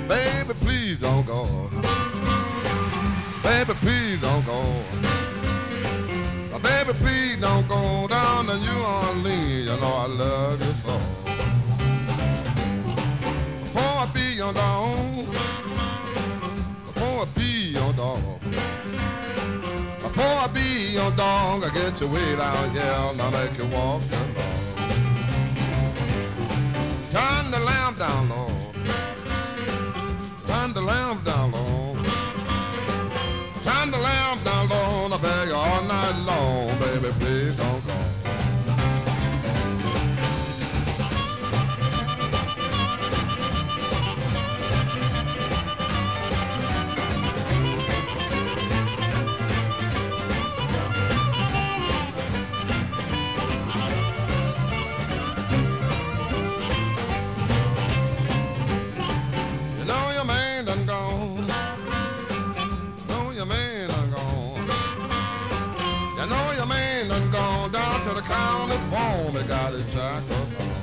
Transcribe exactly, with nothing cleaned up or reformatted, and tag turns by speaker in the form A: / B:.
A: Baby, please don't go. Baby, please don't go. Baby, please don't go down to New Orleans. You know I love you so. Before I be your dog, before I be your dog, before I be your dog, I get you way down here and I make you walk the dog. Turn the lamp down low. Turn the lamp down low. Turn the lamp down low and I beg you all night long, baby, please don't go. You know your man done gone. Know your man done gone. You know your man done gone down to the county farm. He got his jack up on.